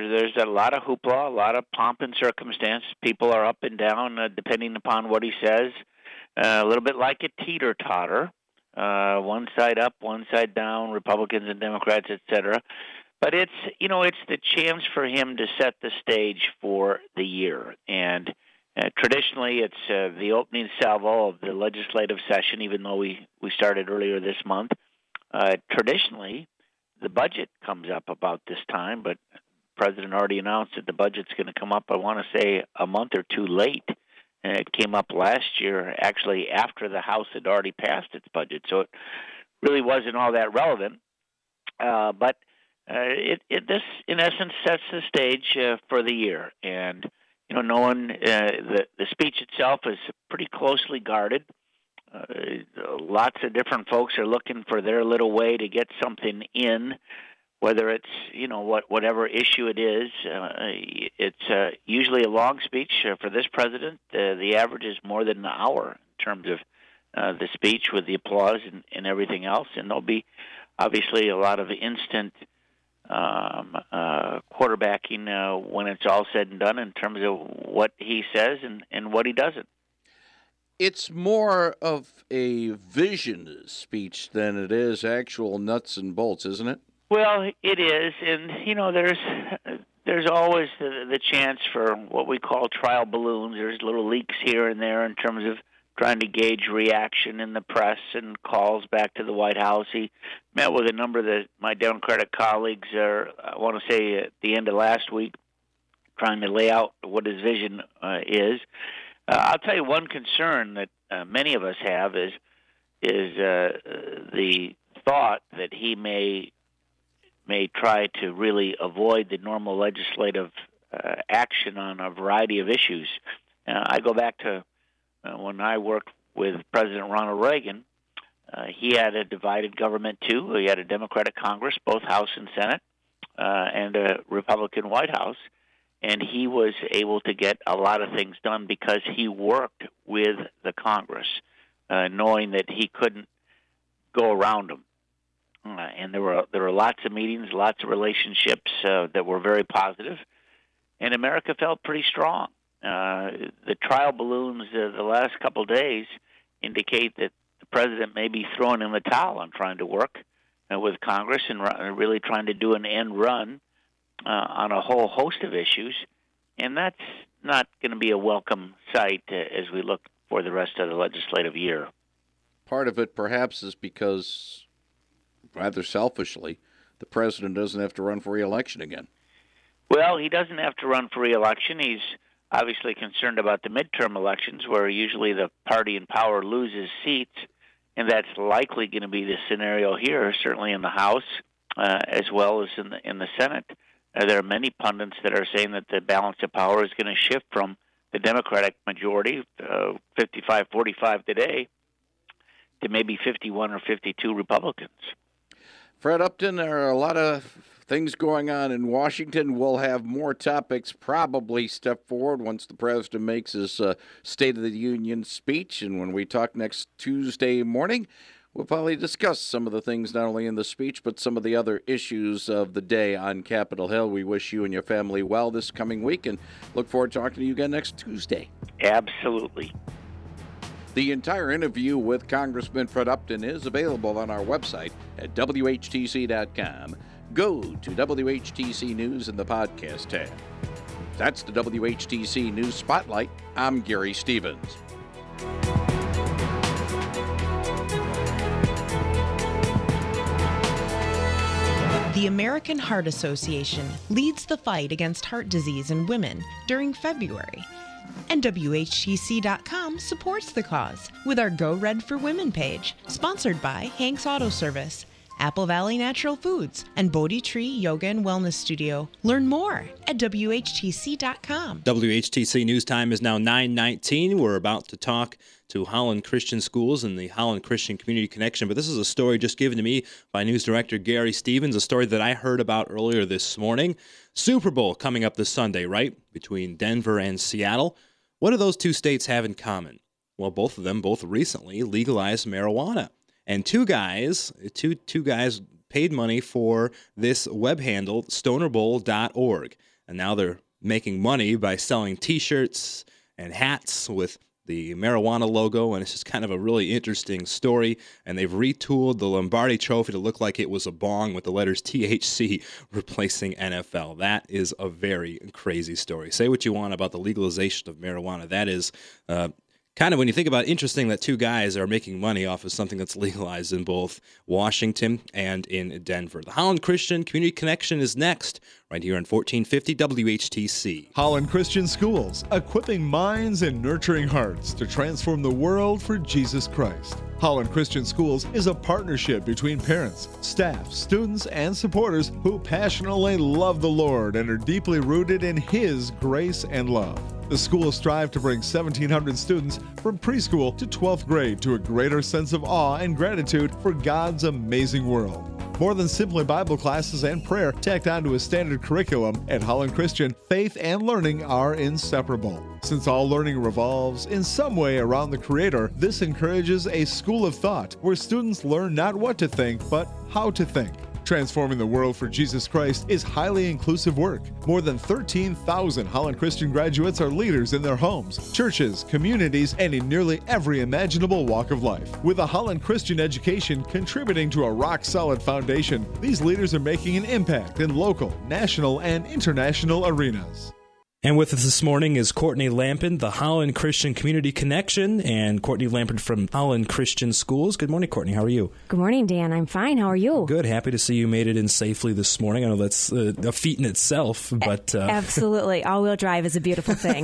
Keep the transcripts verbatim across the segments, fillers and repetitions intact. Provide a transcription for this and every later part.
there's a lot of hoopla, a lot of pomp and circumstance. People are up and down uh, depending upon what he says. Uh, a little bit like a teeter-totter, uh, one side up, one side down, Republicans and Democrats, et cetera. But it's, you know, it's the chance for him to set the stage for the year. And uh, traditionally, it's uh, the opening salvo of the legislative session, even though we, we started earlier this month. Uh, traditionally, the budget comes up about this time, but the president already announced that the budget's going to come up, I want to say, a month or two late. And it came up last year, actually, after the House had already passed its budget. So it really wasn't all that relevant. Uh, but uh, it, it, this, in essence, sets the stage uh, for the year. And, you know, no one, uh, the, the speech itself is pretty closely guarded. Uh, lots of different folks are looking for their little way to get something in, whether it's, you know, what whatever issue it is. Uh, it's uh, usually a long speech. Uh, for this president, uh, the average is more than an hour in terms of uh, the speech with the applause and, and everything else. And there'll be obviously a lot of instant um, uh, quarterbacking uh, when it's all said and done in terms of what he says and, and what he doesn't. It's more of a vision speech than it is actual nuts and bolts, isn't it? Well, it is, and you know, there's there's always the, the chance for what we call trial balloons. There's little leaks here and there in terms of trying to gauge reaction in the press and calls back to the White House. He met with a number of the, my Democratic colleagues, uh, I want to say at the end of last week, trying to lay out what his vision uh, is. Uh, I'll tell you one concern that uh, many of us have is is uh, the thought that he may may try to really avoid the normal legislative uh, action on a variety of issues. Uh, I go back to uh, when I worked with President Ronald Reagan. Uh, he had a divided government, too. He had a Democratic Congress, both House and Senate, uh, and a Republican White House. And he was able to get a lot of things done because he worked with the Congress, uh, knowing that he couldn't go around them. Uh, and there were there were lots of meetings, lots of relationships uh, that were very positive, and America felt pretty strong. Uh, the trial balloons uh, the last couple of days indicate that the president may be throwing in the towel on trying to work uh, with Congress and r- really trying to do an end run uh, on a whole host of issues, and that's not going to be a welcome sight uh, as we look for the rest of the legislative year. Part of it perhaps is because, rather selfishly, the president doesn't have to run for re-election again. Well, he doesn't have to run for re-election. He's obviously concerned about the midterm elections, where usually the party in power loses seats, and that's likely going to be the scenario here, certainly in the House, uh, as well as in the, in the Senate. Uh, there are many pundits that are saying that the balance of power is going to shift from the Democratic majority, uh, fifty-five forty-five today, to maybe fifty-one or fifty-two Republicans. Fred Upton, there are a lot of things going on in Washington. We'll have more topics probably step forward once the president makes his uh, State of the Union speech. And when we talk next Tuesday morning, we'll probably discuss some of the things not only in the speech, but some of the other issues of the day on Capitol Hill. We wish you and your family well this coming week and look forward to talking to you again next Tuesday. Absolutely. The entire interview with Congressman Fred Upton is available on our website at W H T C dot com. Go to W H T C News in the podcast tab. That's the W H T C News Spotlight. I'm Gary Stevens. The American Heart Association leads the fight against heart disease in women during February. And W H T C dot com supports the cause with our Go Red for Women page, sponsored by Hank's Auto Service, Apple Valley Natural Foods, and Bodhi Tree Yoga and Wellness Studio. Learn more at W H T C dot com. W H T C News Time is now nine nineteen. We're about to talk to Holland Christian Schools and the Holland Christian Community Connection, but this is a story just given to me by News Director Gary Stevens, a story that I heard about earlier this morning. Super Bowl coming up this Sunday, right, between Denver and Seattle. What do those two states have in common? Well, both of them, both recently, legalized marijuana. And two guys, two two guys paid money for this web handle, stoner bowl dot org. And now they're making money by selling T-shirts and hats with the marijuana logo, and it's just kind of a really interesting story. And they've retooled the Lombardi Trophy to look like it was a bong with the letters T H C replacing N F L. That is a very crazy story. Say what you want about the legalization of marijuana. That is uh, kind of, when you think about it, interesting that two guys are making money off of something that's legalized in both Washington and in Denver. The Holland Christian Community Connection is next, right here on fourteen fifty W H T C. Holland Christian Schools, equipping minds and nurturing hearts to transform the world for Jesus Christ. Holland Christian Schools is a partnership between parents, staff, students, and supporters who passionately love the Lord and are deeply rooted in His grace and love. The schools strive to bring seventeen hundred students from preschool to twelfth grade to a greater sense of awe and gratitude for God's amazing world. More than simply Bible classes and prayer tacked onto a standard curriculum, at Holland Christian, faith and learning are inseparable. Since all learning revolves in some way around the Creator, this encourages a school of thought where students learn not what to think, but how to think. Transforming the world for Jesus Christ is highly inclusive work. More than thirteen thousand Holland Christian graduates are leaders in their homes, churches, communities, and in nearly every imaginable walk of life. With a Holland Christian education contributing to a rock-solid foundation, these leaders are making an impact in local, national, and international arenas. And with us this morning is Courtney Lampin, the Holland Christian Community Connection, and Courtney Lampin from Holland Christian Schools. Good morning, Courtney. How are you? Good morning, Dan. I'm fine. How are you? Good. Happy to see you made it in safely this morning. I know that's uh, a feat in itself, but... Uh... Absolutely. All-wheel drive is a beautiful thing.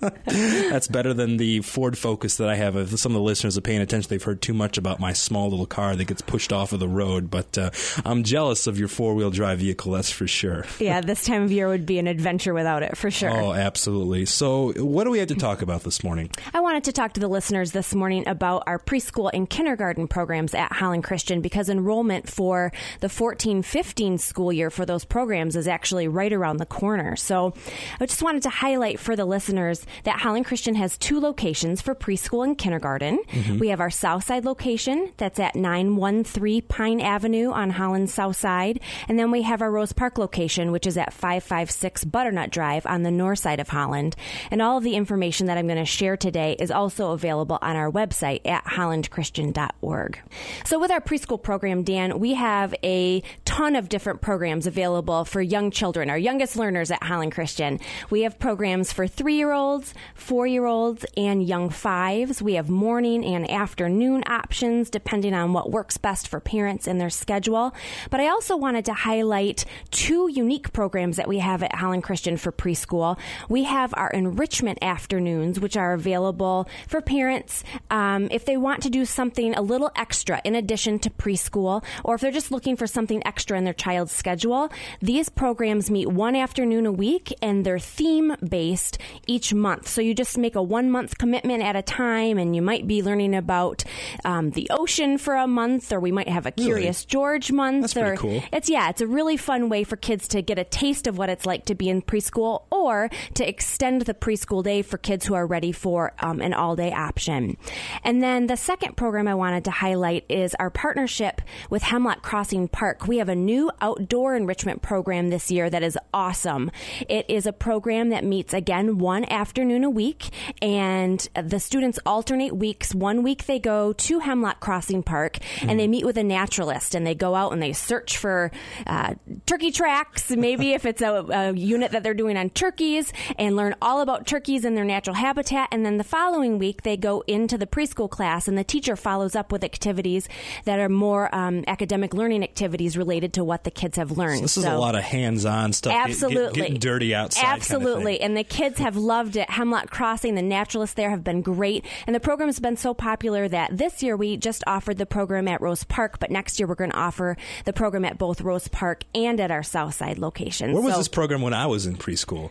That's better than the Ford Focus that I have. If some of the listeners are paying attention, they've heard too much about my small little car that gets pushed off of the road, but uh, I'm jealous of your four-wheel drive vehicle, that's for sure. Yeah, this time of year would be an adventure without it, for sure. Oh, absolutely. So what do we have to talk about this morning? I wanted to talk to the listeners this morning about our preschool and kindergarten programs at Holland Christian, because enrollment for the fourteen fifteen school year for those programs is actually right around the corner. So I just wanted to highlight for the listeners that Holland Christian has two locations for preschool and kindergarten. Mm-hmm. We have our Southside location that's at nine one three Pine Avenue on Holland's South Side. And then we have our Rose Park location, which is at five five six Butternut Drive on the north side of Holland. And all of the information that I'm going to share today is also available on our website at holland christian dot org. So with our preschool program, Dan, we have a ton of different programs available for young children, our youngest learners at Holland Christian. We have programs for three-year-olds, four-year-olds, and young fives. We have morning and afternoon options depending on what works best for parents and their schedule. But I also wanted to highlight two unique programs that we have at Holland Christian for preschool. We have our enrichment afternoons, which are available for parents um, if they want to do something a little extra in addition to preschool, or if they're just looking for something extra in their child's schedule. These programs meet one afternoon a week, and they're theme-based each month. So you just make a one-month commitment at a time, and you might be learning about um, the ocean for a month, or we might have a Curious really? George month. That's or pretty cool. It's, yeah, it's a really fun way for kids to get a taste of what it's like to be in preschool, or to extend the preschool day for kids who are ready for um, an all-day option. And then the second program I wanted to highlight is our partnership with Hemlock Crossing Park. We have a new outdoor enrichment program this year that is awesome. It is a program that meets, again, one afternoon a week, and the students alternate weeks. One week they go to Hemlock Crossing Park, mm. and they meet with a naturalist, and they go out and they search for uh, turkey tracks, maybe if it's a, a unit that they're doing on turkeys, and learn all about turkeys and their natural habitat. And then the following week, they go into the preschool class, and the teacher follows up with activities that are more um, academic learning activities related to what the kids have learned. So this is so, a lot of hands-on stuff. Absolutely. Get, getting dirty outside. Absolutely. Kind of and the kids have loved it. Hemlock Crossing, the naturalists there have been great. And the program has been so popular that this year we just offered the program at Rose Park, but next year we're going to offer the program at both Rose Park and at our Southside location. Where was so, this program when I was in preschool? I, I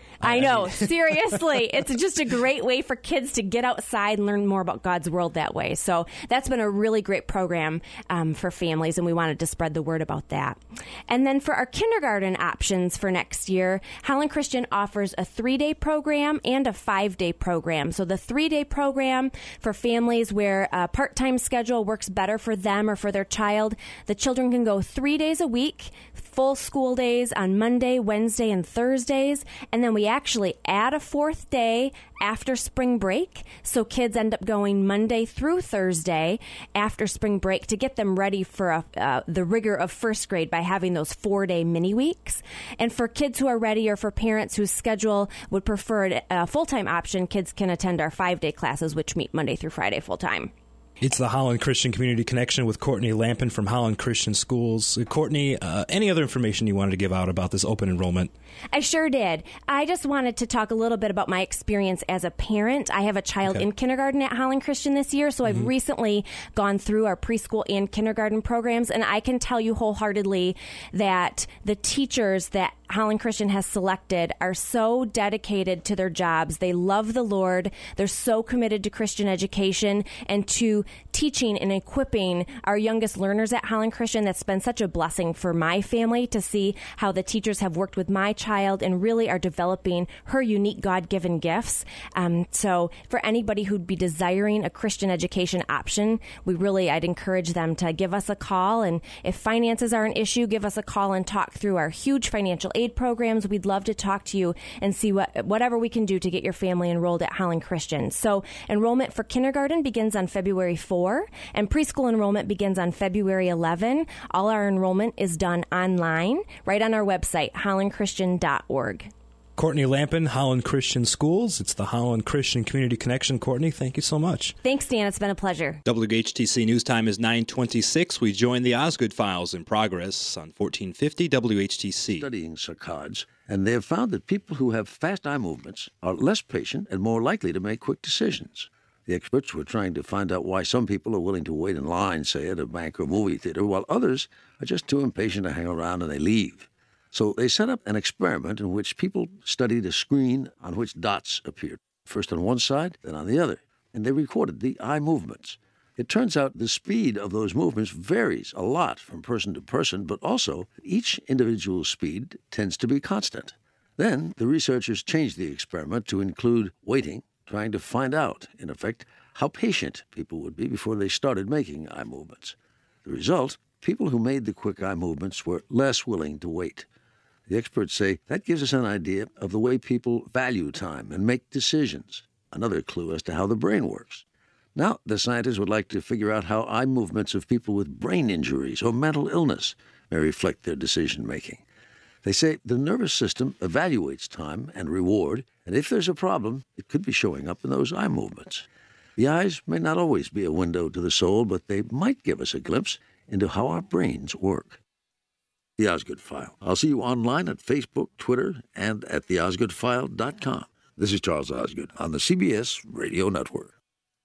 know, seriously. It's just a great way for kids to get outside and learn more about God's world that way. So that's been a really great program um, for families, and we wanted to spread the word about that. And then for our kindergarten options for next year, Holland Christian offers a three-day program and a five-day program. So the three-day program for families where a part-time schedule works better for them or for their child, the children can go three days a week, full school days on Monday, Wednesday, and Thursdays. And then we actually add a fourth day after spring break. So kids end up going Monday through Thursday after spring break to get them ready for a, uh, the rigor of first grade by having those four-day mini weeks. And for kids who are ready or for parents whose schedule would prefer a full-time option, kids can attend our five-day classes, which meet Monday through Friday full-time. It's the Holland Christian Community Connection with Courtney Lampin from Holland Christian Schools. Uh, Courtney, uh, any other information you wanted to give out about this open enrollment? I sure did. I just wanted to talk a little bit about my experience as a parent. I have a child okay. in kindergarten at Holland Christian this year, so mm-hmm. I've recently gone through our preschool and kindergarten programs, and I can tell you wholeheartedly that the teachers that Holland Christian has selected are so dedicated to their jobs. They love the Lord. They're so committed to Christian education and to teaching and equipping our youngest learners at Holland Christian. That's been such a blessing for my family to see how the teachers have worked with my child and really are developing her unique God-given gifts. Um, so for anybody who'd be desiring a Christian education option, we really, I'd encourage them to give us a call. And if finances are an issue, give us a call and talk through our huge financial aid programs. We'd love to talk to you and see what whatever we can do to get your family enrolled at Holland Christian. So enrollment for kindergarten begins on February fourth, and preschool enrollment begins on February eleventh. All our enrollment is done online, right on our website, holland christian dot org. Courtney Lampin, Holland Christian Schools. It's the Holland Christian Community Connection. Courtney, thank you so much. Thanks, Dan. It's been a pleasure. W H T C News Time is nine twenty-six. We join the Osgood Files in progress on fourteen fifty W H T C. Studying saccades, and they have found that people who have fast eye movements are less patient and more likely to make quick decisions. The experts were trying to find out why some people are willing to wait in line, say, at a bank or movie theater, while others are just too impatient to hang around and they leave. So they set up an experiment in which people studied a screen on which dots appeared, first on one side, then on the other, and they recorded the eye movements. It turns out the speed of those movements varies a lot from person to person, but also each individual speed tends to be constant. Then the researchers changed the experiment to include waiting, trying to find out, in effect, how patient people would be before they started making eye movements. The result, people who made the quick eye movements were less willing to wait. The experts say that gives us an idea of the way people value time and make decisions, another clue as to how the brain works. Now, the scientists would like to figure out how eye movements of people with brain injuries or mental illness may reflect their decision-making. They say the nervous system evaluates time and reward, and if there's a problem, it could be showing up in those eye movements. The eyes may not always be a window to the soul, but they might give us a glimpse into how our brains work. The Osgood File. I'll see you online at Facebook, Twitter, and at the osgood file dot com. This is Charles Osgood on the C B S Radio Network.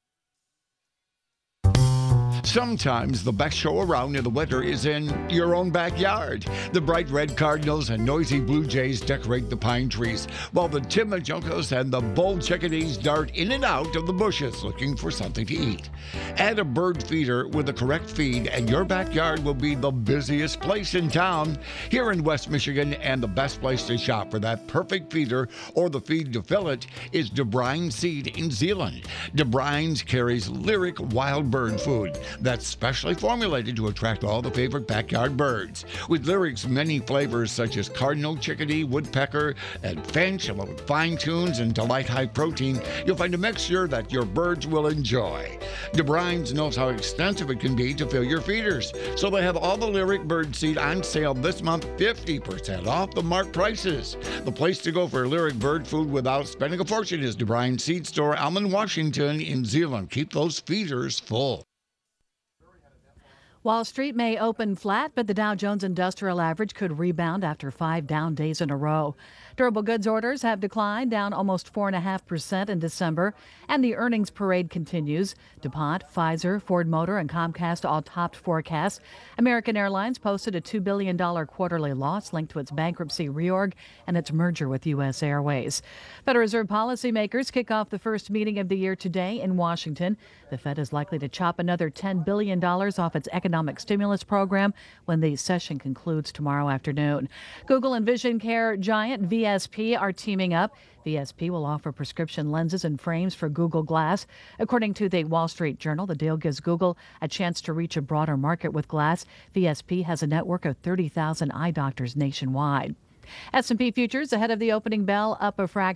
Sometimes the best show around in the winter is in your own backyard. The bright red cardinals and noisy blue jays decorate the pine trees, while the timojuncos and the bold chickadees dart in and out of the bushes looking for something to eat. Add a bird feeder with the correct feed, and your backyard will be the busiest place in town. Here in West Michigan, and the best place to shop for that perfect feeder or the feed to fill it is De Bruijn Seed in Zeeland. De Bruijn's carries lyric wild bird food that's specially formulated to attract all the favorite backyard birds. With Lyric's many flavors such as cardinal, chickadee, woodpecker, and finch, along with fine tunes and delight high protein, you'll find a mixture that your birds will enjoy. De Bruijn's knows how expensive it can be to fill your feeders, so they have all the Lyric bird seed on sale this month, fifty percent off the marked prices. The place to go for Lyric bird food without spending a fortune is De Bruijn Seed Store, Almond, Washington in Zeeland. Keep those feeders full. Wall Street may open flat, but the Dow Jones Industrial Average could rebound after five down days in a row. Durable goods orders have declined, down almost four point five percent in December, and the earnings parade continues. DuPont, Pfizer, Ford Motor, and Comcast all topped forecasts. American Airlines posted a two billion dollars quarterly loss linked to its bankruptcy reorg and its merger with U S Airways. Federal Reserve policymakers kick off the first meeting of the year today in Washington. The Fed is likely to chop another ten billion dollars off its economic stimulus program when the session concludes tomorrow afternoon. Google and vision care giant V S P are teaming up. V S P will offer prescription lenses and frames for Google Glass. According to the Wall Street Journal, the deal gives Google a chance to reach a broader market with Glass. V S P has a network of thirty thousand eye doctors nationwide. S and P futures ahead of the opening bell up a fraction.